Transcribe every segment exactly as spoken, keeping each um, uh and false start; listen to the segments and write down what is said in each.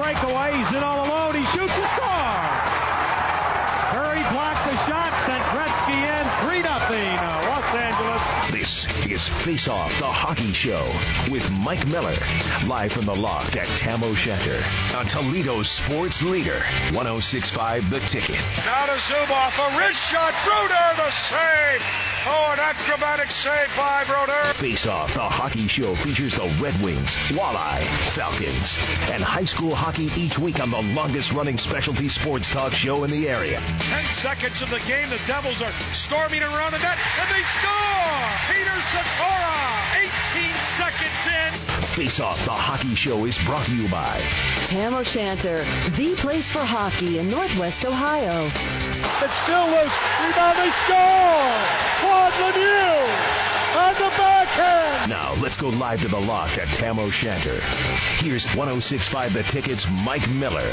breakaway. He's in all alone. He shoots a score. Curry blocked the shot. Sent Gretzky in. three nothing. Los Angeles. This is Face Off, the hockey show with Mike Miller. Live from the loft at Tam O'Shanter on Toledo's sports leader, one oh six point five The Ticket. Now to Zuboff. A wrist shot. Brodeur the save. Oh, an acrobatic save by Brodeur. Face Off, the hockey show features the Red Wings, Walleye, Falcons, and high school hockey each week on the longest-running specialty sports talk show in the area. Ten seconds of the game. The Devils are storming around the net, and they score! Peter Sakura, eighteen seconds in. Face Off, the hockey show is brought to you by Tam O'Shanter, the place for hockey in Northwest Ohio. It's still loose. Rebound, they score! Claude Lemieux on the backhand. Now, let's go live to the loft at Tam O'Shanter. Here's one oh six point five The Ticket's Mike Miller.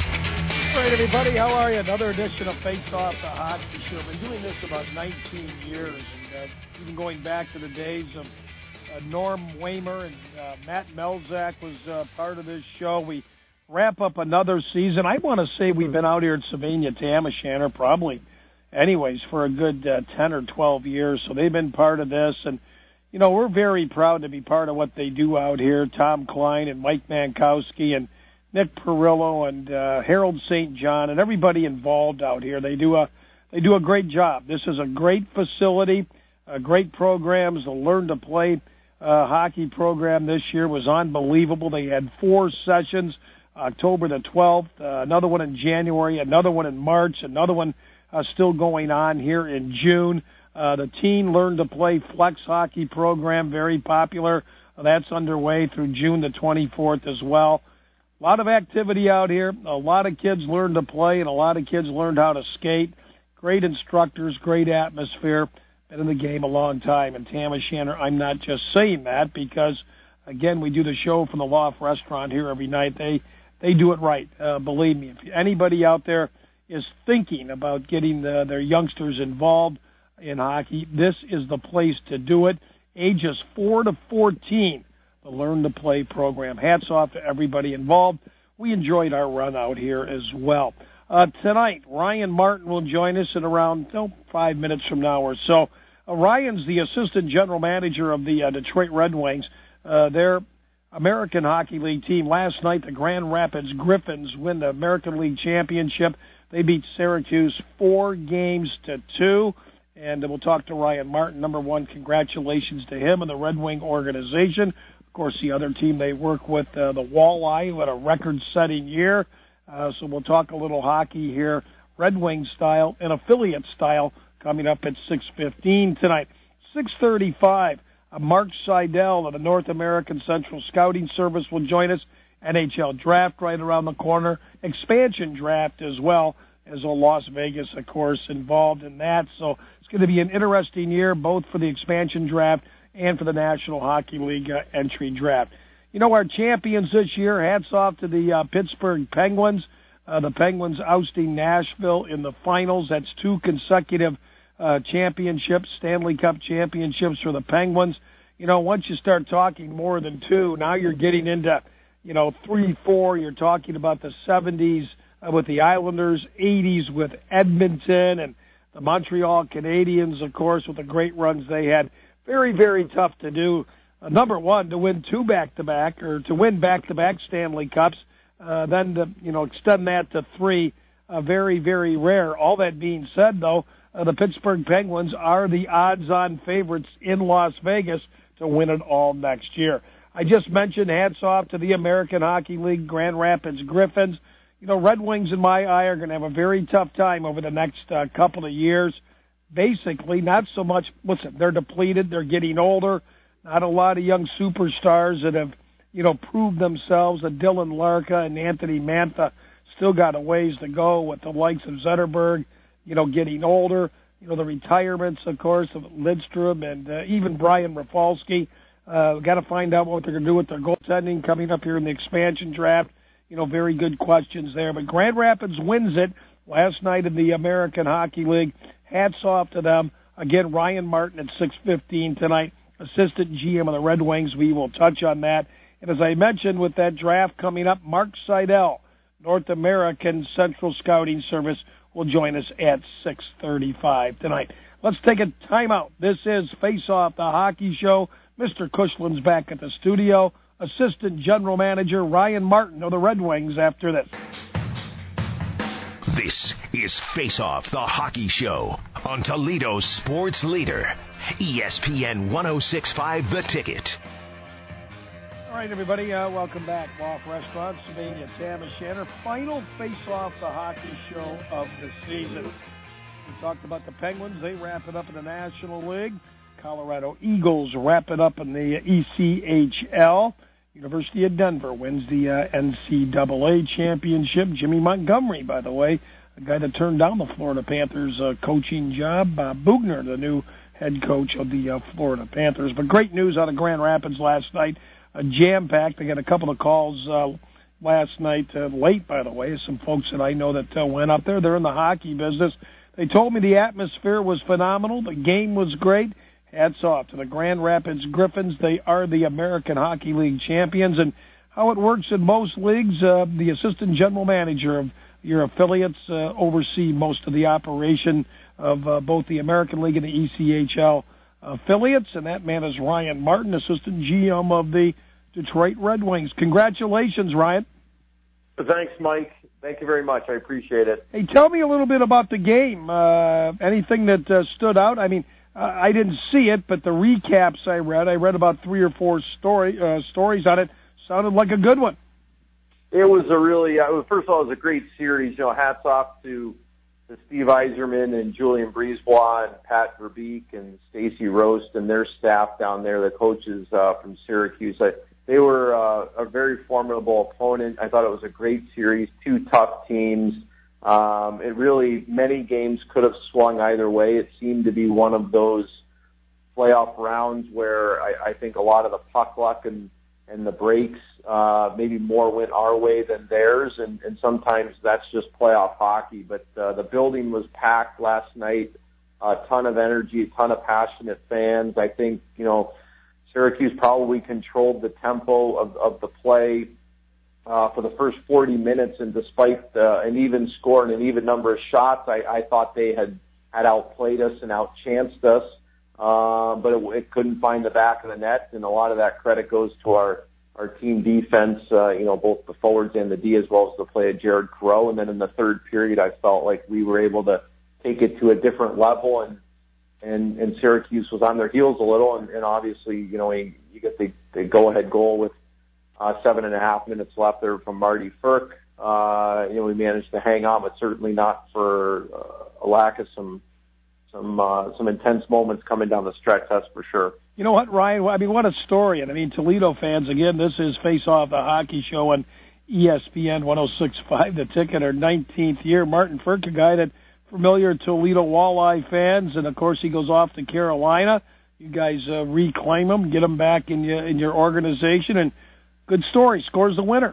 All right, everybody, how are you? Another edition of Face Off, the hockey show. I've been doing this about nineteen years, and uh, even going back to the days of uh, Norm Waymer and uh, Matt Melzak was uh, part of this show. We wrap up another season. I want to say we've been out here at Sylvania Tam O'Shanter probably, anyways, for a good uh, ten or twelve years. So they've been part of this, and you know we're very proud to be part of what they do out here. Tom Klein and Mike Mankowski and Nick Perillo and uh, Harold Saint John and everybody involved out here. They do a they do a great job. This is a great facility, uh, great programs. The Learn to Play uh, hockey program this year was unbelievable. They had four sessions, October the twelfth, uh, another one in January, another one in March, another one uh, still going on here in June. Uh, the Teen Learn to Play Flex Hockey program, very popular. Uh, that's underway through June the twenty-fourth as well. A lot of activity out here. A lot of kids learned to play, and a lot of kids learned how to skate. Great instructors, great atmosphere. Been in the game a long time. And Tam O'Shanter, I'm not just saying that because, again, we do the show from the Loft Restaurant here every night. They they do it right. Uh, believe me, if anybody out there is thinking about getting the, their youngsters involved in hockey, this is the place to do it. Ages four to fourteen. The Learn to Play program. Hats off to everybody involved. We enjoyed our run out here as well. Uh, tonight, Ryan Martin will join us in around oh, five minutes from now or so. Uh, Ryan's the assistant general manager of the uh, Detroit Red Wings. Uh, their American Hockey League team last night, the Grand Rapids Griffins, win the American League Championship. They beat Syracuse four games to two. And we'll talk to Ryan Martin. Number one, congratulations to him and the Red Wing organization. Of course, the other team they work with, uh, the Walleye, who had a record-setting year. Uh, so we'll talk a little hockey here, Red Wing style and affiliate style, coming up at six fifteen tonight. six thirty-five, uh, Mark Seidel of the North American Central Scouting Service will join us. N H L draft right around the corner. Expansion draft as well, as a Las Vegas, of course, involved in that. So it's going to be an interesting year, both for the expansion draft and for the National Hockey League uh, entry draft. You know, our champions this year, hats off to the uh, Pittsburgh Penguins. Uh, the Penguins ousting Nashville in the finals. That's two consecutive uh, championships, Stanley Cup championships for the Penguins. You know, once you start talking more than two, now you're getting into, you know, three, four. You're talking about the seventies uh, with the Islanders, eighties with Edmonton, and the Montreal Canadiens, of course, with the great runs they had. Very, very tough to do. Uh, number one, to win two back-to-back, or to win back-to-back Stanley Cups, uh, then to, you know, extend that to three, uh, very, very rare. All that being said, though, uh, the Pittsburgh Penguins are the odds-on favorites in Las Vegas to win it all next year. I just mentioned hats off to the American Hockey League Grand Rapids Griffins. You know, Red Wings, in my eye, are going to have a very tough time over the next uh, couple of years. Basically, not so much, listen, they're depleted, they're getting older, not a lot of young superstars that have, you know, proved themselves. A Dylan Larka and Anthony Mantha still got a ways to go with the likes of Zetterberg, you know, getting older. You know, the retirements, of course, of Lidstrom and uh, even Brian Rafalski. Uh, got to find out what they're going to do with their goaltending coming up here in the expansion draft. You know, very good questions there. But Grand Rapids wins it last night in the American Hockey League. Hats off to them. Again, Ryan Martin at six fifteen tonight, assistant G M of the Red Wings. We will touch on that. And as I mentioned, with that draft coming up, Mark Seidel North American Central Scouting Service, will join us at six thirty-five tonight. Let's take a timeout. This is Face Off, the hockey show. Mister Cushland's back at the studio. Assistant General Manager Ryan Martin of the Red Wings after this. This is Face Off, the hockey show on Toledo's sports leader, E S P N ten sixty-five The Ticket. All right, everybody, uh, welcome back. Loft Restaurant, Sylvania, Tam-O-Shanter. Final Face Off, the hockey show of the season. We talked about the Penguins. They wrap it up in the National League. Colorado Eagles wrap it up in the E C H L. University of Denver wins the uh, N C double A championship. Jimmy Montgomery, by the way, a guy that turned down the Florida Panthers uh, coaching job. Bob Bugner, the new head coach of the uh, Florida Panthers. But great news out of Grand Rapids last night. Uh, jam-packed. I got a couple of calls uh, last night, uh, late, by the way, some folks that I know that uh, went up there. They're in the hockey business. They told me the atmosphere was phenomenal. The game was great. Hats off to the Grand Rapids Griffins. They are the American Hockey League champions. And how it works in most leagues, uh, the assistant general manager of your affiliates uh, oversee most of the operation of uh, both the American League and the E C H L affiliates. And that man is Ryan Martin, assistant G M of the Detroit Red Wings. Congratulations, Ryan. Thanks, Mike. Thank you very much. I appreciate it. Hey, tell me a little bit about the game. Uh, anything that uh, stood out? I mean, uh, I didn't see it, but the recaps I read, I read about three or four story uh, stories on it. Sounded like a good one. It was a really, uh, first of all, it was a great series. You know, hats off to, to Steve Yzerman and Julian Brisebois and Pat Verbeek and Stacy Roast and their staff down there, the coaches uh, from Syracuse. I, They were uh, a very formidable opponent. I thought it was a great series, two tough teams. Um, it really, many games could have swung either way. It seemed to be one of those playoff rounds where I, I think a lot of the puck luck and, and the breaks uh, maybe more went our way than theirs, and, and sometimes that's just playoff hockey. But uh, the building was packed last night, a ton of energy, a ton of passionate fans. I think, you know, Syracuse probably controlled the tempo of, of the play uh, for the first forty minutes, and despite uh, an even score and an even number of shots, I, I thought they had, had outplayed us and outchanced us, uh, but it, it couldn't find the back of the net, and a lot of that credit goes to our, our team defense, uh, you know, both the forwards and the D, as well as the play of Jared Crow. And then in the third period, I felt like we were able to take it to a different level, and And, and Syracuse was on their heels a little, and, and obviously, you know, you, you get the, the go-ahead goal with uh, seven and a half minutes left there from Marty Ferk. Uh, you know, we managed to hang on, but certainly not for uh, a lack of some some uh, some intense moments coming down the stretch. That's for sure. You know what, Ryan? I mean, what a story! And I mean, Toledo fans, again, this is Face Off, the hockey show on E S P N ten sixty-five The Ticket, our nineteenth year. Martin Ferk, a guy that familiar Toledo Walleye fans, and of course he goes off to Carolina. You guys uh, reclaim him, get him back in your in your organization, and good story. Scores the winner.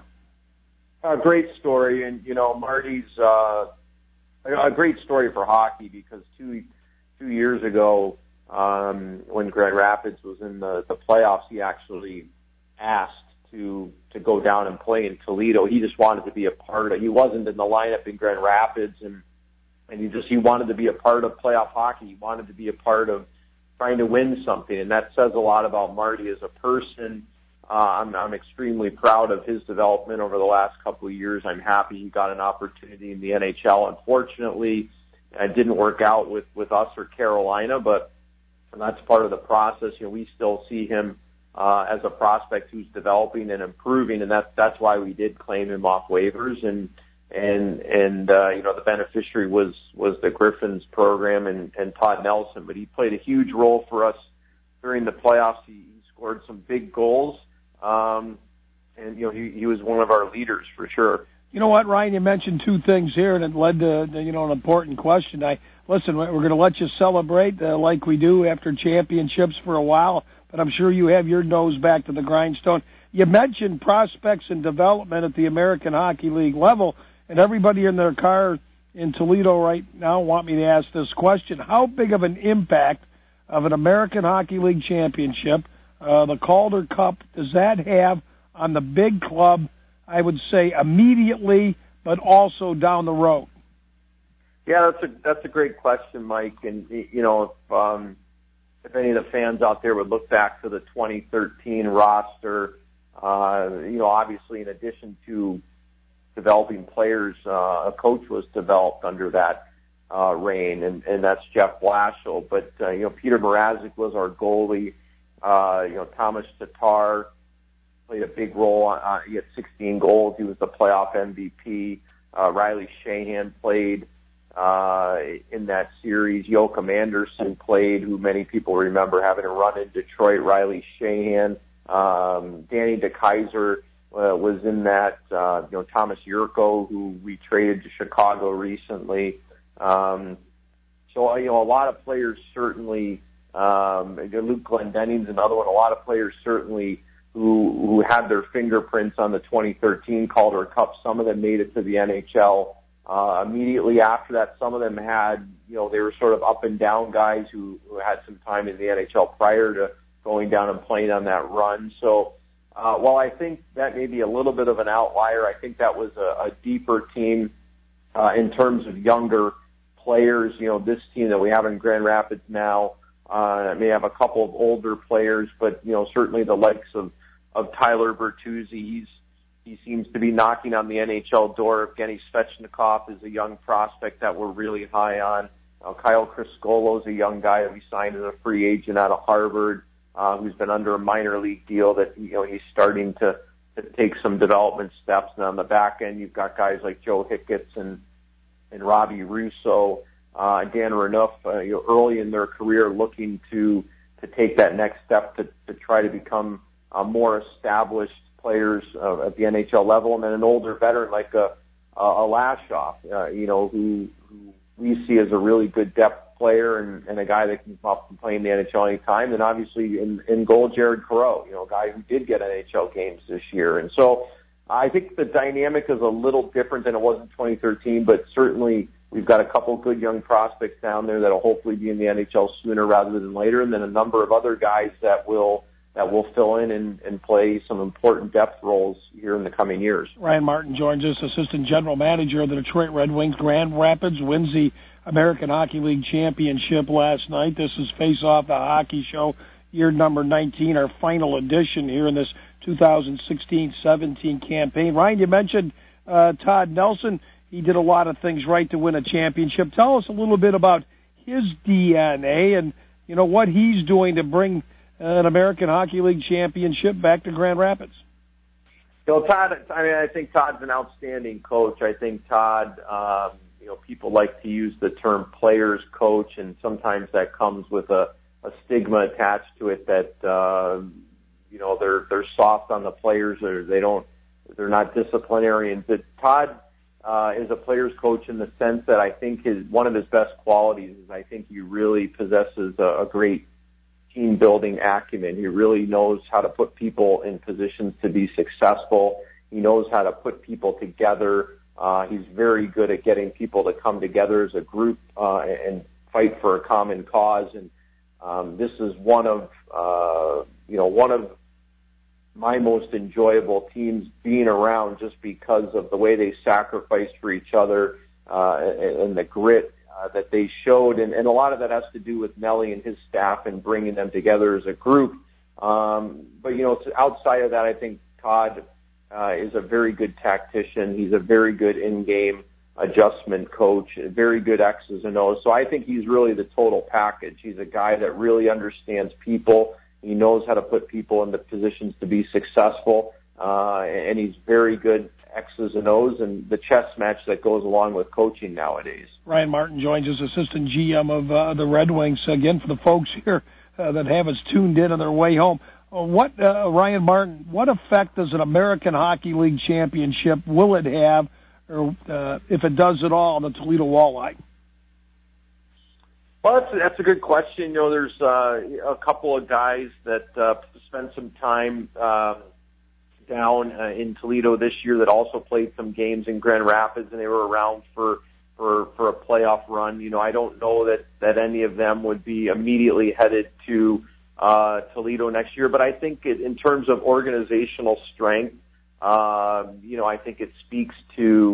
A great story, and you know Marty's uh, a great story for hockey, because two two years ago, um, when Grand Rapids was in the, the playoffs, he actually asked to to go down and play in Toledo. He just wanted to be a part of. He wasn't in the lineup in Grand Rapids, and And he just, he wanted to be a part of playoff hockey. He wanted to be a part of trying to win something. And that says a lot about Marty as a person. Uh, I'm, I'm extremely proud of his development over the last couple of years. I'm happy he got an opportunity in the N H L. Unfortunately, it didn't work out with, with us or Carolina, but that's part of the process. You know, we still see him, uh, as a prospect who's developing and improving. And that's, that's why we did claim him off waivers. And, And, and, uh, you know, the beneficiary was, was the Griffins program and, and Todd Nelson, but he played a huge role for us during the playoffs. He, he scored some big goals. Um, and, you know, he, he was one of our leaders for sure. You know what, Ryan, you mentioned two things here, and it led to, you know, an important question. I, listen, we're going to let you celebrate uh, like we do after championships for a while, but I'm sure you have your nose back to the grindstone. You mentioned prospects and development at the American Hockey League level. And everybody in their car in Toledo right now want me to ask this question. How big of an impact of an American Hockey League championship, uh, the Calder Cup, does that have on the big club, I would say, immediately, but also down the road? Yeah, that's a that's a great question, Mike. And you know, if, um, if any of the fans out there would look back to the twenty thirteen roster, uh, you know, obviously in addition to developing players, uh, a coach was developed under that uh, reign, and, and that's Jeff Blashill. But uh, you know, Peter Mrazek was our goalie. Uh, you know, Thomas Tatar played a big role. Uh, he had sixteen goals. He was the playoff M V P. Uh, Riley Shahan played uh, in that series. Joachim Anderson played, who many people remember having a run in Detroit. Riley Shahan. Um, Danny DeKeyser uh, was in that. Uh, you know, Thomas Yurko, who we traded to Chicago recently. Um, so, you know, a lot of players certainly, um, Luke Glendenning's another one, a lot of players certainly who, who had their fingerprints on the twenty thirteen Calder Cup. Some of them made it to the N H L. Uh, immediately after that, some of them had, you know, they were sort of up and down guys who, who had some time in the N H L prior to going down and playing on that run. So, uh, while I think that may be a little bit of an outlier, I think that was a, a deeper team, uh, in terms of younger players. You know, this team that we have in Grand Rapids now, uh, may have a couple of older players, but, you know, certainly the likes of, of Tyler Bertuzzi, he's, he seems to be knocking on the N H L door. Evgeny Svechnikov is a young prospect that we're really high on. Uh, Kyle Criscolo is a young guy that we signed as a free agent out of Harvard, uh, who's been under a minor league deal that, you know, he's starting to, to take some development steps. And on the back end, you've got guys like Joe Hicketts and, and Robbie Russo, uh, Dan Renouf, uh, you know, early in their career looking to, to take that next step to, to try to become uh, more established players uh, at the N H L level, and then an older veteran like a, a, a Lashoff, uh, you know, who, who we see as a really good depth player and, and a guy that can come up and play in the N H L anytime. And obviously in, in goal, Jared Coreau, you know, a guy who did get N H L games this year. And so I think the dynamic is a little different than it was in twenty thirteen, but certainly we've got a couple good young prospects down there that will hopefully be in the N H L sooner rather than later, and then a number of other guys that will that will fill in and, and play some important depth roles here in the coming years. Ryan Martin joins us, Assistant General Manager of the Detroit Red Wings. Grand Rapids wins the American Hockey League Championship last night. This is Face Off, the hockey show, year number nineteen, our final edition here in this two thousand sixteen seventeen campaign. Ryan, you mentioned uh, Todd Nelson. He did a lot of things right to win a championship. Tell us a little bit about his D N A and, you know, what he's doing to bring an American Hockey League championship back to Grand Rapids. You know, Todd, I mean, I think Todd's an outstanding coach. I think Todd, um, you know, people like to use the term players coach, and sometimes that comes with a, a stigma attached to it that, uh, you know, they're, they're soft on the players, or they don't, they're not disciplinarian. But Todd, uh, is a players coach in the sense that I think his, one of his best qualities is I think he really possesses a, a great team building acumen. He really knows how to put people in positions to be successful. He knows how to put people together. Uh, he's very good at getting people to come together as a group, uh, and fight for a common cause. And, um, this is one of, uh, you know, one of my most enjoyable teams being around just because of the way they sacrificed for each other, uh, and, and the grit Uh, that they showed, and, and a lot of that has to do with Nelly and his staff and bringing them together as a group. Um, but, you know, outside of that, I think Todd uh, is a very good tactician. He's a very good in-game adjustment coach, very good X's and O's. So I think he's really the total package. He's a guy that really understands people. He knows how to put people into positions to be successful, uh, and he's very good X's and O's and the chess match that goes along with coaching nowadays. Ryan Martin joins us, Assistant G M of uh, the Red Wings. Again, for the folks here uh, that have us tuned in on their way home, uh, what, uh, Ryan Martin, what effect does an American Hockey League championship, will it have, or uh, if it does at all, on the Toledo Walleye? Well, that's, that's a good question. You know, there's uh, a couple of guys that uh, spent some time uh, down uh, in Toledo this year that also played some games in Grand Rapids, and they were around for, for, for a playoff run. You know, I don't know that, that any of them would be immediately headed to uh, Toledo next year, but I think it, in terms of organizational strength, uh, you know, I think it speaks to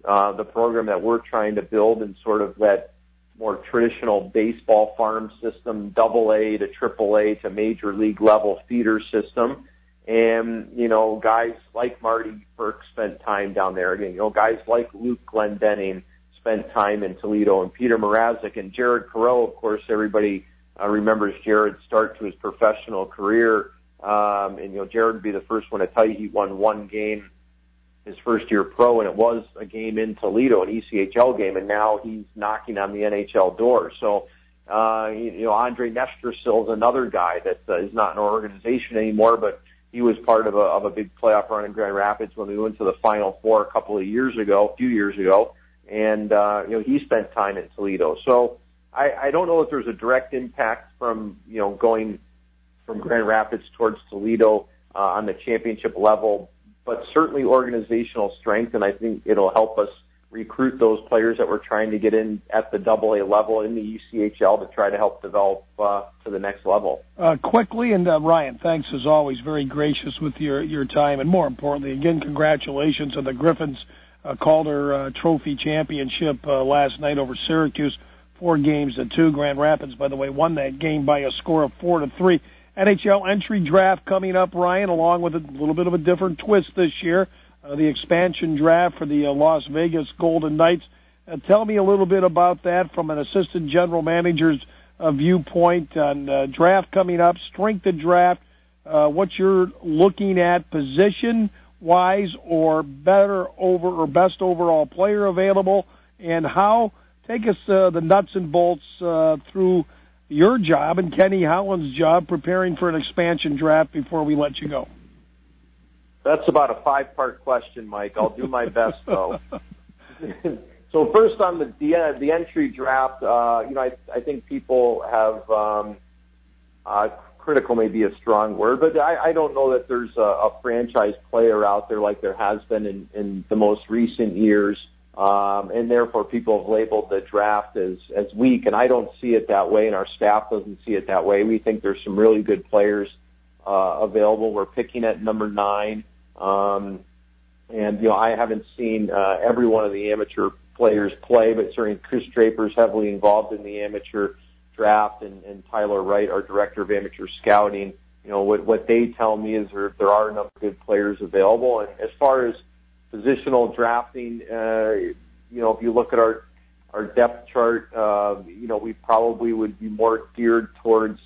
uh, the program that we're trying to build in sort of that more traditional baseball farm system, double A to triple A to major league level feeder system. And, you know, guys like Marty Burke spent time down there. Again, you know, guys like Luke Glendening spent time in Toledo, and Peter Mrazek and Jared Carreau, of course, everybody uh, remembers Jared's start to his professional career. Um, and, you know, Jared would be the first one to tell you he won one game his first year pro, and it was a game in Toledo, an E C H L game, and now he's knocking on the N H L door. So, uh, you know, Andre Nestrasil is another guy that uh, is not in our organization anymore, but he was part of a, of a big playoff run in Grand Rapids when we went to the Final Four a couple of years ago, a few years ago, and, uh, you know, he spent time in Toledo. So I, I don't know if there's a direct impact from, you know, going from Grand Rapids towards Toledo uh, on the championship level, but certainly organizational strength, and I think it'll help us recruit those players that we're trying to get in at the double A level in the E C H L to try to help develop uh, to the next level. Uh, quickly, and uh, Ryan, thanks as always, very gracious with your, your time, and more importantly, again, congratulations on the Griffins uh, Calder uh, Trophy Championship uh, last night over Syracuse, four games to two. Grand Rapids, by the way, won that game by a score of four to three. N H L entry draft coming up, Ryan, along with a little bit of a different twist this year, uh, the expansion draft for the uh, Las Vegas Golden Knights. Uh, tell me a little bit about that from an assistant general manager's uh, viewpoint on uh, draft coming up, strength of draft, uh, what you're looking at position-wise or better over or best overall player available, and how, take us uh, the nuts and bolts uh, through your job and Kenny Holland's job preparing for an expansion draft before we let you go. That's about a five-part question, Mike. I'll do my best, though. So first on the the, the entry draft, uh, you know, I, I think people have um, uh, critical may be a strong word, but I, I don't know that there's a, a franchise player out there like there has been in, in the most recent years. Um, and therefore people have labeled the draft as, as weak, and I don't see it that way, and our staff doesn't see it that way. We think there's some really good players, uh, available. We're picking at number nine. Um, and, you know, I haven't seen, uh, every one of the amateur players play, but certainly Chris Draper's heavily involved in the amateur draft, and, and Tyler Wright, our director of amateur scouting. You know, what, what they tell me is there, there are enough good players available. And as far as positional drafting, uh, you know, if you look at our our depth chart, uh, you know, we probably would be more geared towards,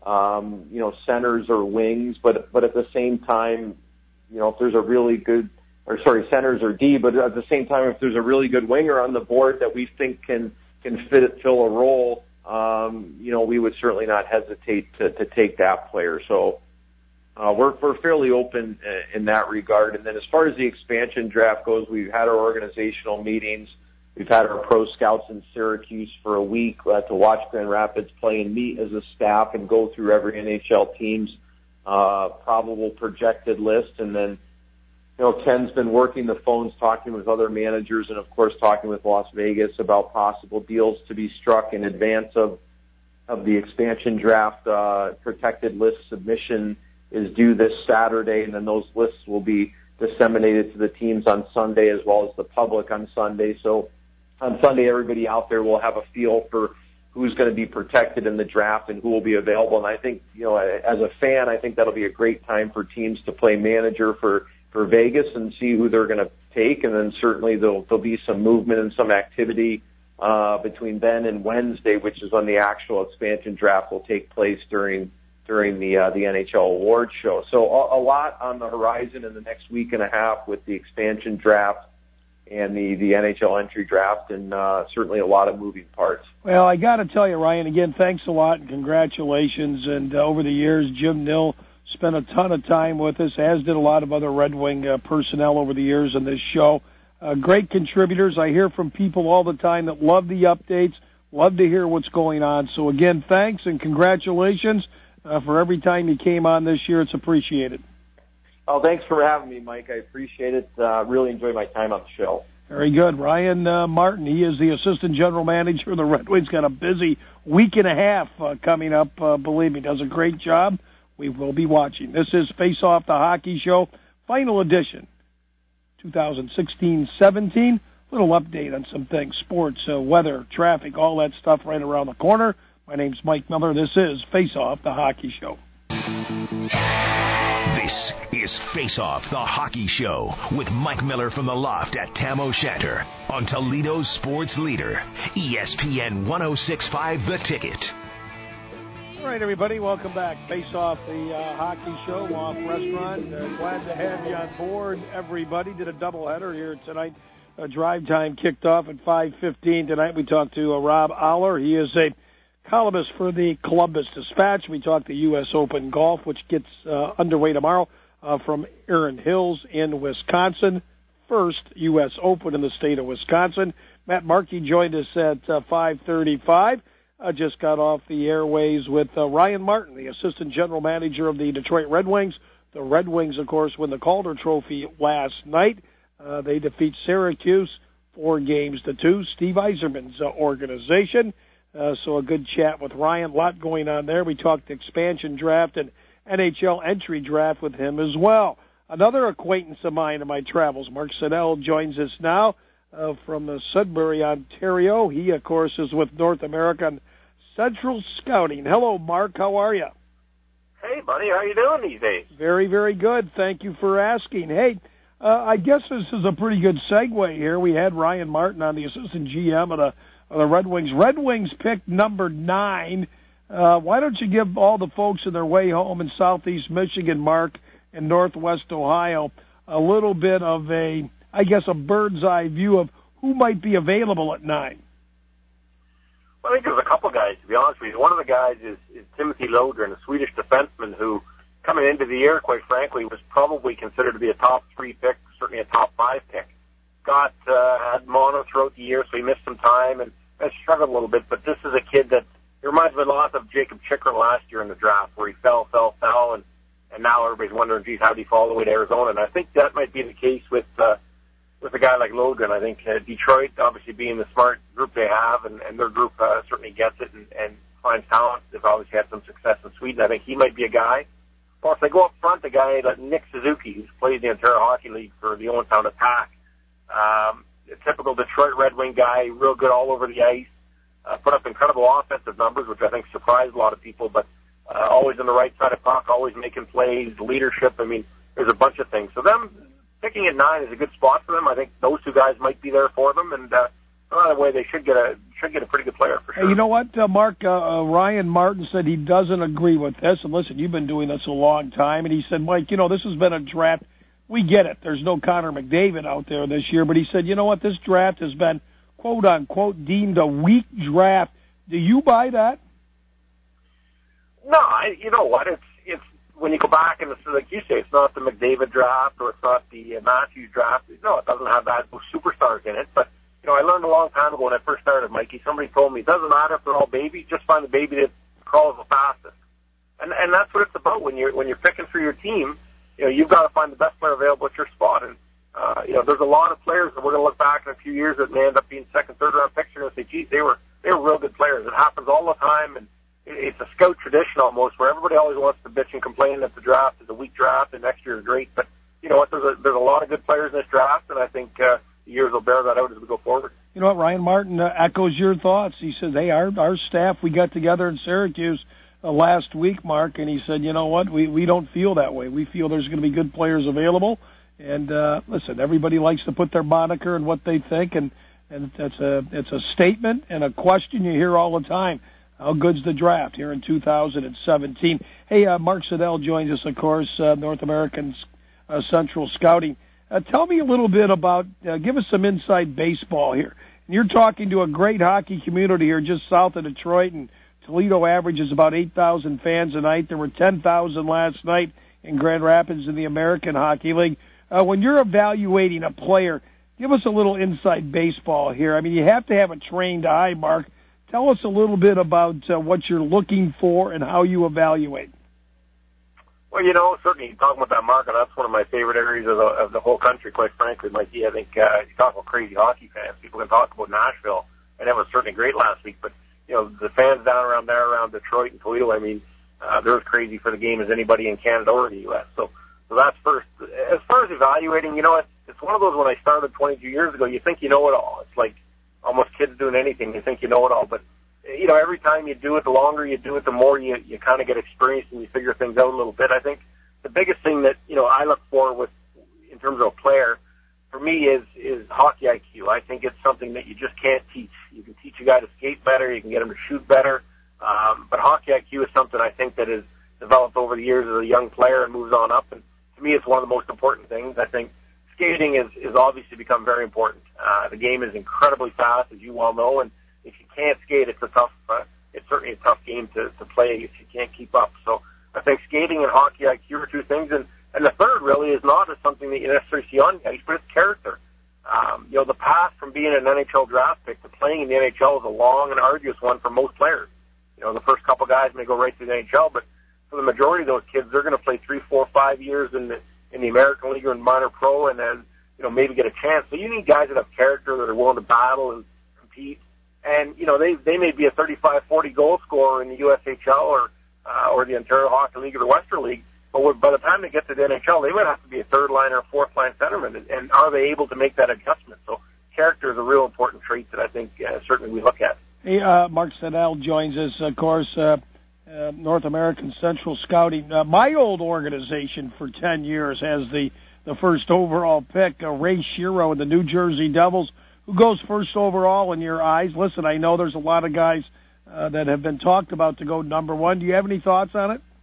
um, you know, centers or wings, but but at the same time, you know, if there's a really good, or sorry, centers or D, but at the same time, if there's a really good winger on the board that we think can can fit it, fill a role, um, you know, we would certainly not hesitate to to take that player. So. Uh, we're, we're fairly open uh, in that regard. And then as far as the expansion draft goes, we've had our organizational meetings. We've had our pro scouts in Syracuse for a week uh, to watch Grand Rapids play and meet as a staff and go through every N H L team's uh, probable projected list. And then, you know, Ken's been working the phones, talking with other managers, and, of course, talking with Las Vegas about possible deals to be struck in advance of, of the expansion draft. Uh, protected list submission is due this Saturday, and then those lists will be disseminated to the teams on Sunday as well as the public on Sunday. So on Sunday, everybody out there will have a feel for who's going to be protected in the draft and who will be available. And I think, you know, as a fan, I think that'll be a great time for teams to play manager for, for Vegas and see who they're going to take. And then certainly there'll, there'll be some movement and some activity uh, between then and Wednesday, which is when the actual expansion draft will take place during during the uh, the N H L award show. So a, a lot on the horizon in the next week and a half with the expansion draft and the, the N H L entry draft, and uh, certainly a lot of moving parts. Well, I got to tell you, Ryan, again, thanks a lot and congratulations. And uh, over the years, Jim Nill spent a ton of time with us, as did a lot of other Red Wing uh, personnel over the years in this show. Uh, great contributors. I hear from people all the time that love the updates, love to hear what's going on. So, again, thanks and congratulations. Uh, for every time you came on this year, it's appreciated. Oh, thanks for having me, Mike. I appreciate it. Uh, really enjoy my time on the show. Very good. Ryan uh, Martin, he is the assistant general manager of the Red Wings. Got a busy week and a half uh, coming up. Uh, believe me, does a great job. We will be watching. This is Face Off the Hockey Show, final edition, twenty sixteen seventeen. little update on some things, sports, uh, weather, traffic, all that stuff right around the corner. My name's Mike Miller. This is Face Off, the hockey show. This is Face Off, the hockey show, with Mike Miller from the Loft at Tam O'Shanter on Toledo's sports leader, E S P N ten sixty-five The Ticket. All right, everybody, welcome back. Face Off, the uh, hockey show, Loft Restaurant. Uh, glad to have you on board, everybody. Did a doubleheader here tonight. Uh, drive time kicked off at five fifteen tonight. We talked to uh, Rob Aller. He is a columnist for the Columbus Dispatch. We talked the U S Open Golf, which gets uh, underway tomorrow uh, from Erin Hills in Wisconsin. First U S Open in the state of Wisconsin. Matt Markey joined us at uh, five thirty-five. Uh, just got off the airways with uh, Ryan Martin, the assistant general manager of the Detroit Red Wings. The Red Wings, of course, win the Calder Trophy last night. Uh, they defeat Syracuse four games to two, Steve Yzerman's uh, organization. Uh, so a good chat with Ryan. A lot going on there. We talked expansion draft and N H L entry draft with him as well. Another acquaintance of mine in my travels, Mark Siddell, joins us now uh, from uh, Sudbury, Ontario. He, of course, is with North American Central Scouting. Hello, Mark. How are you? Hey, buddy. How you doing these days? Very, very good. Thank you for asking. Hey, uh, I guess this is a pretty good segue here. We had Ryan Martin on, the assistant G M of the the Red Wings. Red Wings picked number nine. Uh, why don't you give all the folks on their way home in Southeast Michigan, Mark, and Northwest Ohio, a little bit of a, I guess, a bird's eye view of who might be available at nine? Well, I think there's a couple guys, to be honest with you. One of the guys is, is Timothy Lodgren, a Swedish defenseman who, coming into the year, quite frankly, was probably considered to be a top three pick, certainly a top five pick. Got uh, had mono throughout the year, so he missed some time and has struggled a little bit. But this is a kid that it reminds me a lot of Jacob Chikrin last year in the draft, where he fell, fell, fell, and and now everybody's wondering, geez, how did he fall all the way to Arizona? And I think that might be the case with uh, with a guy like Lodgren. I think uh, Detroit, obviously being the smart group they have, and, and their group uh, certainly gets it and, and finds talent. They've obviously had some success in Sweden. I think he might be a guy. Or if they go up front, a guy like Nick Suzuki, who's played the Ontario Hockey League for the Owentown Attack. Um, a typical Detroit Red Wing guy, real good all over the ice, uh, put up incredible offensive numbers, which I think surprised a lot of people, but uh, always on the right side of puck, always making plays, leadership. I mean, there's a bunch of things. So them picking at nine is a good spot for them. I think those two guys might be there for them, and uh, by the way, they should get a should get a pretty good player for sure. Hey, you know what, uh, Mark? Uh, uh, Ryan Martin said he doesn't agree with this. And listen, you've been doing this a long time, and he said, Mike, you know, this has been a draft. We get it. There's no Connor McDavid out there this year, but he said, you know what? This draft has been, quote unquote, deemed a weak draft. Do you buy that? No, I, you know what? It's it's when you go back and it's like you say, it's not the McDavid draft or it's not the uh, Matthews draft. No, it doesn't have that those superstars in it. But you know, I learned a long time ago when I first started, Mikey. Somebody told me it doesn't matter if they're all babies. Just find the baby that crawls the fastest. And and that's what it's about when you're when you're picking for your team. You know, you've got to find the best player available at your spot. And, uh, you know, there's a lot of players that we're going to look back in a few years that may end up being second, third round picks. You're going to say, geez, they were, they were real good players. It happens all the time. And it's a scout tradition almost where everybody always wants to bitch and complain that the draft is a weak draft and next year is great. But, you know what, there's a, there's a lot of good players in this draft. And I think, uh, the years will bear that out as we go forward. You know what, Ryan Martin uh, echoes your thoughts. He says, hey, our, our staff, we got together in Syracuse Uh, last week, Mark, and he said, you know what, we, we don't feel that way. We feel there's going to be good players available. And, uh, listen, everybody likes to put their moniker in what they think, and, and that's a, it's a statement and a question you hear all the time. How good's the draft here in two thousand seventeen? Hey, uh, Mark Siddell joins us, of course, uh, North American uh, Central Scouting. Uh, tell me a little bit about, uh, give us some inside baseball here. And you're talking to a great hockey community here just south of Detroit, and Toledo averages about eight thousand fans a night. There were ten thousand last night in Grand Rapids in the American Hockey League. Uh, when you're evaluating a player, give us a little inside baseball here. I mean, you have to have a trained eye, Mark. Tell us a little bit about uh, what you're looking for and how you evaluate. Well, you know, certainly talking about that market, that's one of my favorite areas of the, of the whole country, quite frankly, Mikey. I think uh, you talk about crazy hockey fans. People can talk about Nashville, and it was certainly great last week, but you know, the fans down around there, around Detroit and Toledo, I mean, uh, they're as crazy for the game as anybody in Canada or the U S. So, so that's first. As far as evaluating, you know, it's, it's one of those when I started twenty-two years ago, you think you know it all. It's like almost kids doing anything. You think you know it all. But, you know, every time you do it, the longer you do it, the more you, you kind of get experience and you figure things out a little bit. I think the biggest thing that, you know, I look for with, in terms of a player, for me is, is hockey I Q. I think it's something that you just can't teach. You can teach a guy to skate better. You can get him to shoot better. Um, but hockey I Q is something I think that is developed over the years as a young player and moves on up. And to me, it's one of the most important things. I think skating is, is obviously become very important. Uh, the game is incredibly fast, as you well know, and if you can't skate, it's a tough, uh, it's certainly a tough game to, to play if you can't keep up. So I think skating and hockey I Q are two things, and, and the third really is not as something that you necessarily see on the ice, but it's character. Um, you know, the path from being an N H L draft pick to playing in the N H L is a long and arduous one for most players. You know, the first couple guys may go right to the N H L, but for the majority of those kids, they're going to play three, four, five years in the in the American League or in minor pro, and then, you know, maybe get a chance. So you need guys that have character, that are willing to battle and compete. And, you know, they, they may be a thirty-five, forty goal scorer in the U S H L or, uh, or the Ontario Hockey League or the Western League. But by the time they get to the N H L, they might have to be a third line or a fourth line centerman. And, and are they able to make that adjustment? So character is a real important trait that I think uh, certainly we look at. Hey, uh, Mark Sedel joins us, of course, uh, uh, North American Central Scouting. Uh, my old organization for ten years has the, the first overall pick, uh, Ray Shero and the New Jersey Devils. Who goes first overall in your eyes? Listen, I know there's a lot of guys uh, that have been talked about to go number one. Do you have any thoughts on it?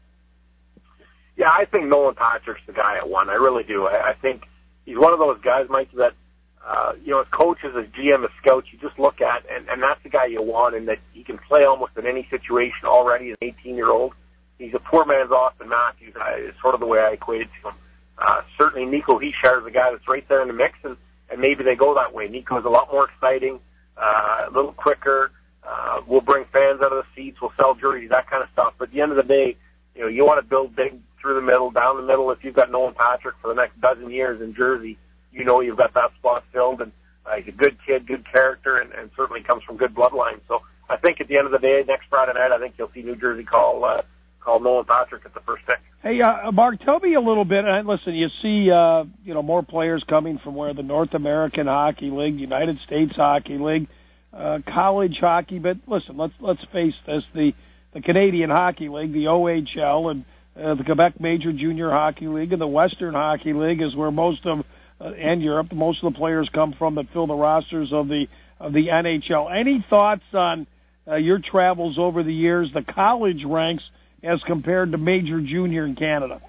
Yeah, I think Nolan Patrick's the guy at one. I really do. I, I think he's one of those guys, Mike, that, uh, you know, as coaches, as G M, as scouts, you just look at, and, and that's the guy you want, and that he can play almost in any situation already as an eighteen-year-old. He's a poor man's Austin Matthews. I, it's sort of the way I equate it to him. Uh, certainly Nico Hischier is a guy that's right there in the mix, and, and maybe they go that way. Nico's a lot more exciting, uh, a little quicker. Uh, we'll bring fans out of the seats. We'll sell jerseys, that kind of stuff. But at the end of the day, you know, you want to build big through the middle, down the middle. If you've got Nolan Patrick for the next dozen years in Jersey, you know you've got that spot filled. And uh, he's a good kid, good character, and, and certainly comes from good bloodline. So I think at the end of the day, next Friday night, I think you'll see New Jersey call uh, call Nolan Patrick at the first pick. Hey, uh, Mark, tell me a little bit. Uh, listen, you see, uh, you know, more players coming from where the North American Hockey League, United States Hockey League, uh, college hockey. But listen, let's let's face this: the the Canadian Hockey League, the O H L, and uh, the Quebec Major Junior Hockey League, and the Western Hockey League is where most of uh, and Europe, most of the players come from that fill the rosters of the of the N H L. Any thoughts on uh, your travels over the years, the college ranks as compared to Major Junior in Canada?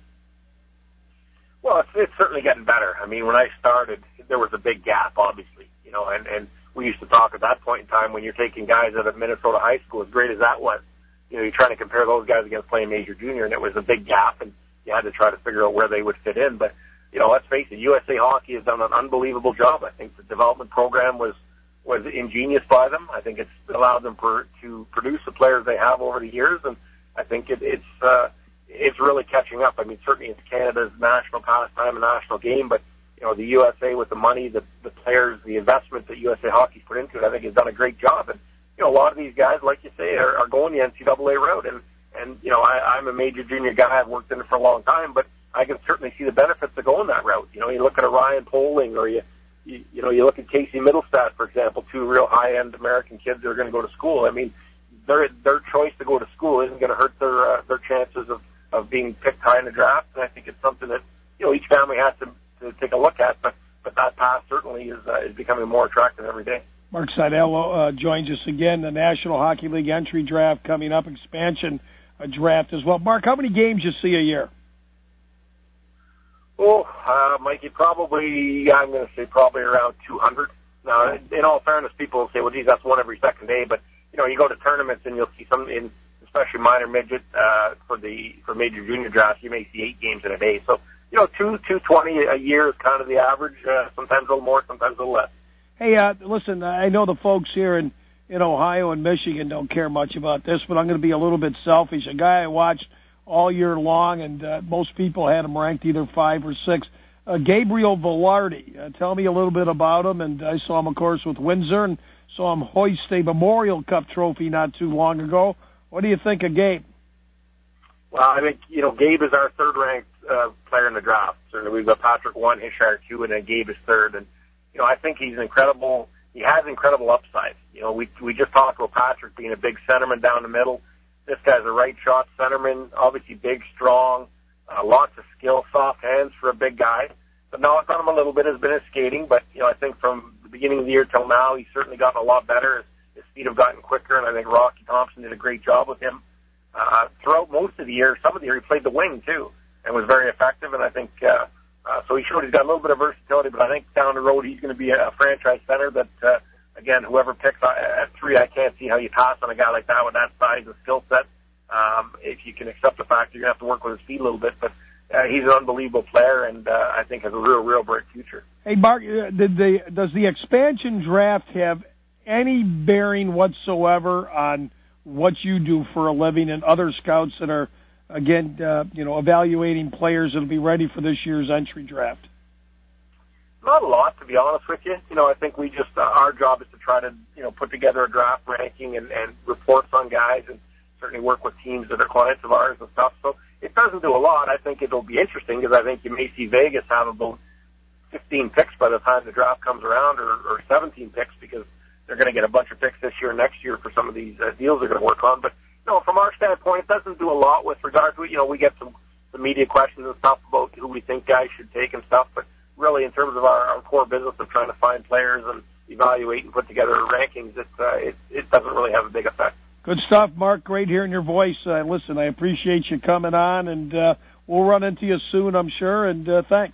Well, it's, it's certainly getting better. I mean, when I started, there was a big gap, obviously, you know, and, and we used to talk at that point in time when you're taking guys out of Minnesota high school, as great as that was, you know, you're trying to compare those guys against playing Major Junior, and it was a big gap, and you had to try to figure out where they would fit in. But, you know, let's face it, U S A Hockey has done an unbelievable job. I think the development program was was ingenious by them. I think it's allowed them for, to produce the players they have over the years, and I think it, it's uh, it's really catching up. I mean, certainly it's Canada's national pastime and national game, but, you know, the U S A with the money, the, the players, the investment that U S A Hockey's put into it, I think has done a great job. And, you know, a lot of these guys, like you say, are, are going the N C double A route. And, and you know, I, I'm a Major Junior guy. I've worked in it for a long time, but I can certainly see the benefits of going that route. You know, you look at a Ryan Poling, or you, you, you know, you look at Casey Middlestat, for example, two real high-end American kids that are going to go to school. I mean, their their choice to go to school isn't going to hurt their uh, their chances of, of being picked high in the draft. And I think it's something that, you know, each family has to, to take a look at. But but that path certainly is uh, is becoming more attractive every day. Mark Seidel uh, joins us again. The National Hockey League entry draft coming up, expansion uh, draft as well. Mark, how many games you see a year? Oh, uh, Mikey, probably I'm going to say probably around two hundred. Now, in all fairness, people will say, well, geez, that's one every second day, but you know, you go to tournaments and you'll see some in, especially minor midget, uh, for the, for Major Junior drafts, you may see eight games in a day. So, you know, two, two twenty a year is kind of the average, uh, sometimes a little more, sometimes a little less. Hey, uh, listen, I know the folks here in, in Ohio and Michigan don't care much about this, but I'm going to be a little bit selfish. A guy I watched all year long, and, uh, most people had him ranked either five or six, uh, Gabriel Velarde. Uh, tell me a little bit about him, and I saw him, of course, with Windsor, and saw him hoist a Memorial Cup trophy not too long ago. What do you think of Gabe? Well, I think, you know, Gabe is our third-ranked uh, player in the draft. Certainly we've got Patrick one, Hischier two, and then Gabe is third. And, you know, I think he's incredible. He has incredible upside. You know, we we just talked about Patrick being a big centerman down the middle. This guy's a right shot centerman, obviously big, strong, uh, lots of skill, soft hands for a big guy. But knock on him a little bit has been his skating. But, you know, I think from the beginning of the year till now, he's certainly gotten a lot better. His feet have gotten quicker, and I think Rocky Thompson did a great job with him. Uh, throughout most of the year, some of the year he played the wing too, and was very effective. And I think uh, uh, so he showed he's got a little bit of versatility. But I think down the road he's going to be a franchise center. That uh, again, whoever picks at three, I can't see how you pass on a guy like that with that size and skill set. Um, if you can accept the fact you're going to have to work with his feet a little bit, but uh, he's an unbelievable player, and uh, I think has a real, real bright future. Hey, Mark, did the does the expansion draft have any bearing whatsoever on what you do for a living and other scouts that are, again, uh, you know, evaluating players that will be ready for this year's entry draft? Not a lot, to be honest with you. You know, I think we just, uh, our job is to try to, you know, put together a draft ranking and, and reports on guys, and certainly work with teams that are clients of ours and stuff. So it doesn't do a lot. I think it'll be interesting because I think you may see Vegas have about fifteen picks by the time the draft comes around, or, or seventeen picks, because they're going to get a bunch of picks this year and next year for some of these uh, deals they're going to work on. But, you know, from our standpoint, it doesn't do a lot with regard to it. You know, we get some, some media questions and stuff about who we think guys should take and stuff. But really, in terms of our, our core business of trying to find players and evaluate and put together rankings, it, uh, it, it doesn't really have a big effect. Good stuff, Mark. Great hearing your voice. Uh, listen, I appreciate you coming on, and uh, we'll run into you soon, I'm sure, and uh, thanks.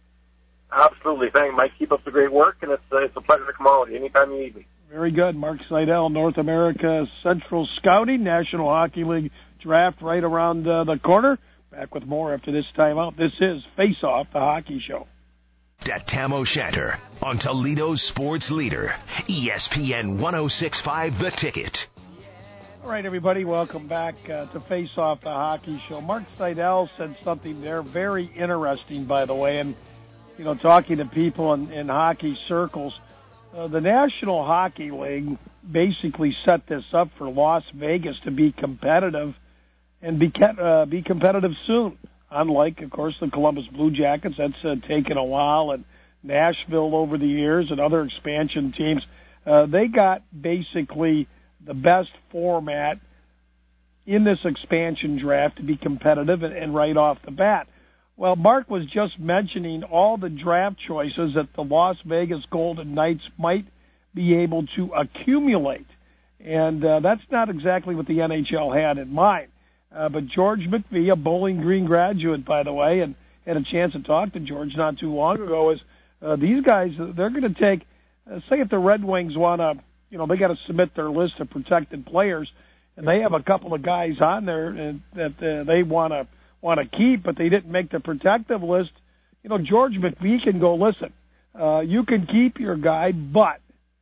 Absolutely. Thank you, Mike. Keep up the great work, and it's, uh, it's a pleasure to come on with you anytime you need me. Very good. Mark Seidel, North America Central Scouting, National Hockey League draft right around uh, the corner. Back with more after this timeout. This is Face Off, the hockey show. At Tam O'Shanter on Toledo's sports leader, E S P N ten sixty-five The Ticket. All right, everybody, welcome back uh, to Face Off, the hockey show. Mark Seidel said something there very interesting, by the way, and, you know, talking to people in, in hockey circles. Uh, the National Hockey League basically set this up for Las Vegas to be competitive and be, uh, be competitive soon. Unlike, of course, the Columbus Blue Jackets, that's uh, taken a while, and Nashville over the years and other expansion teams. Uh, they got basically the best format in this expansion draft to be competitive and, and right off the bat. Well, Mark was just mentioning all the draft choices that the Las Vegas Golden Knights might be able to accumulate. And uh, that's not exactly what the N H L had in mind. Uh, but George McVie, a Bowling Green graduate, by the way, and had a chance to talk to George not too long ago, is uh, these guys, they're going to take, uh, say if the Red Wings want to, you know, they got to submit their list of protected players, and they have a couple of guys on there that uh, they want to want to keep, but they didn't make the protective list. You know, George McVie can go, listen, uh, you can keep your guy, but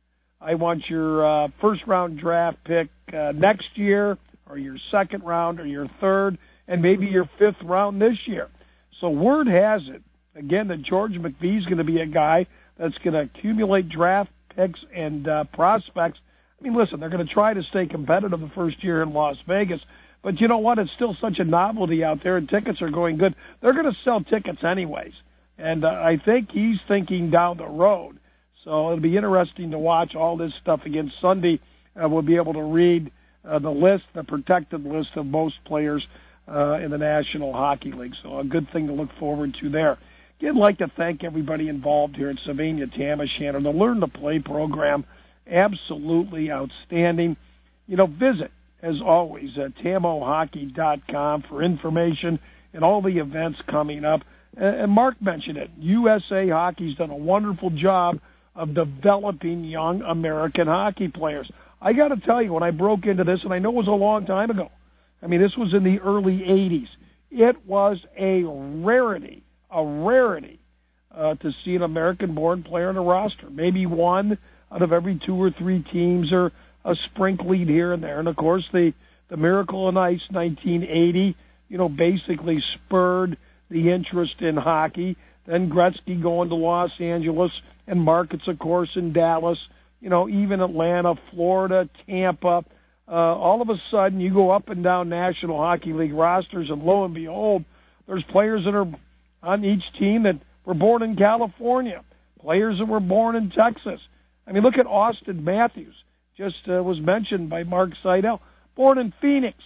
I want your uh, first-round draft pick uh, next year, or your second round, or your third, and maybe your fifth round this year. So word has it, again, that George McVie is going to be a guy that's going to accumulate draft picks and uh, prospects. I mean, listen, they're going to try to stay competitive the first year in Las Vegas, but you know what? It's still such a novelty out there, and tickets are going good. They're going to sell tickets anyways, and uh, I think he's thinking down the road. So it'll be interesting to watch all this stuff again Sunday. Uh, we'll be able to read uh, the list, the protected list of most players uh, in the National Hockey League. So a good thing to look forward to there. Again, I'd like to thank everybody involved here at Sylvania Tam O'Shanter. The Learn to Play program, absolutely outstanding. You know, visit, as always, at tam o hockey dot com for information and all the events coming up. And Mark mentioned it. U S A Hockey's done a wonderful job of developing young American hockey players. I got to tell you, when I broke into this, and I know it was a long time ago, I mean, this was in the early eighties, it was a rarity, a rarity uh, to see an American-born player on a roster. Maybe one out of every two or three teams, or a sprinkling here and there. And, of course, the, the Miracle on Ice nineteen eighty, you know, basically spurred the interest in hockey. Then Gretzky going to Los Angeles, and markets, of course, in Dallas, you know, even Atlanta, Florida, Tampa. Uh, all of a sudden, you go up and down National Hockey League rosters, and lo and behold, There's players that are on each team that were born in California, players that were born in Texas. I mean, look at Austin Matthews, just uh, was mentioned by Mark Seidel, born in Phoenix.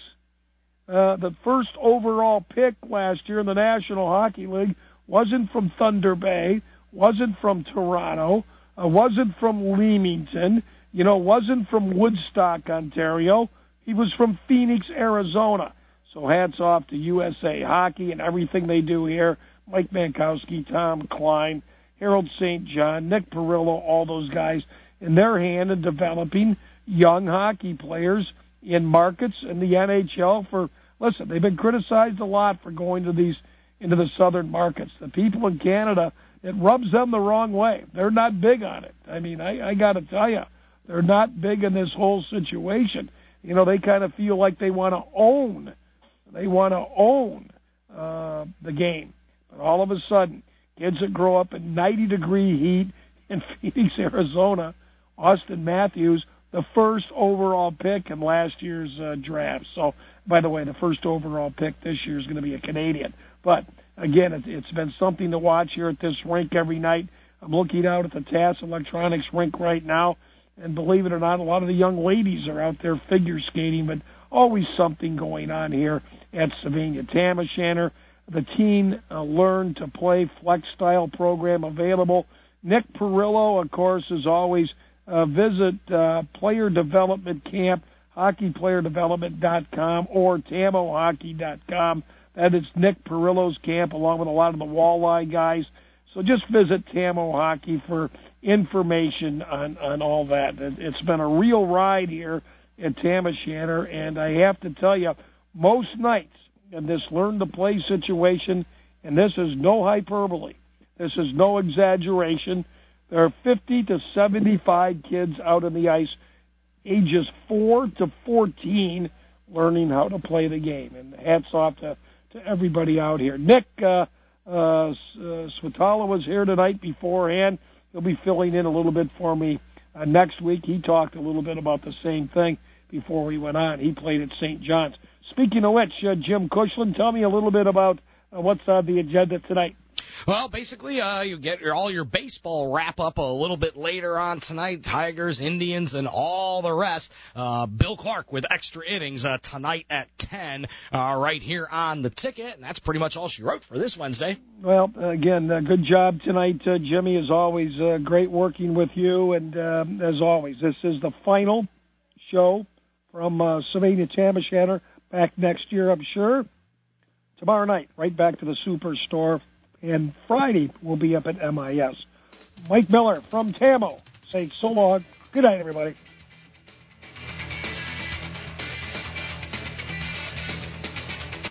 Uh, the first overall pick last year in the National Hockey League wasn't from Thunder Bay, wasn't from Toronto, uh, wasn't from Leamington, you know, wasn't from Woodstock, Ontario. He was from Phoenix, Arizona. So hats off to U S A Hockey and everything they do here. Mike Mankowski, Tom Klein, Harold Saint John, Nick Perillo, all those guys in their hand in developing young hockey players in markets in the N H L for, listen, they've been criticized a lot for going to these, into the southern markets. The people in Canada, it rubs them the wrong way. They're not big on it. I mean, I, I got to tell you, they're not big in this whole situation. You know, they kind of feel like they want to own, they want to own uh, the game. But all of a sudden, kids that grow up in ninety-degree heat in Phoenix, Arizona, Austin Matthews, the first overall pick in last year's uh, draft. So, by the way, the first overall pick this year is going to be a Canadian. But, again, it, it's been something to watch here at this rink every night. I'm looking out at the T A S Electronics rink right now, and believe it or not, a lot of the young ladies are out there figure skating, but always something going on here at Sylvania Tam O'Shanter. The Teen uh, Learn to Play Flex Style program available. Nick Perillo, of course, as always, uh, visit uh, Player Development Camp, hockey player development dot com or tamo hockey dot com. That is Nick Perillo's camp, along with a lot of the walleye guys. So just visit Tamo Hockey for information on, on all that. It, it's been a real ride here at Tam O'Shanter, and I have to tell you, most nights in this Learn to Play situation, and this is no hyperbole, this is no exaggeration, there are fifty to seventy-five kids out on the ice, ages four to fourteen, learning how to play the game. And hats off to, to everybody out here. Nick uh, uh, Svitala was here tonight beforehand. He'll be filling in a little bit for me uh, next week. He talked a little bit about the same thing before we went on. He played at Saint John's. Speaking of which, uh, Jim Cushland, tell me a little bit about uh, what's on the agenda tonight. Well, basically, uh, you get your, all your baseball wrap-up a little bit later on tonight. Tigers, Indians, and all the rest. Uh, Bill Clark with extra innings uh, tonight at ten uh, right here on the ticket. And that's pretty much all she wrote for this Wednesday. Well, again, uh, good job tonight, uh, Jimmy. As always, uh, great working with you. And uh, as always, this is the final show from uh, Sylvania Tam O'Shanter. Back next year, I'm sure. Tomorrow night, right back to the Superstore. And Friday, we'll be up at M I S. Mike Miller from Tamo saying so long. Good night, everybody.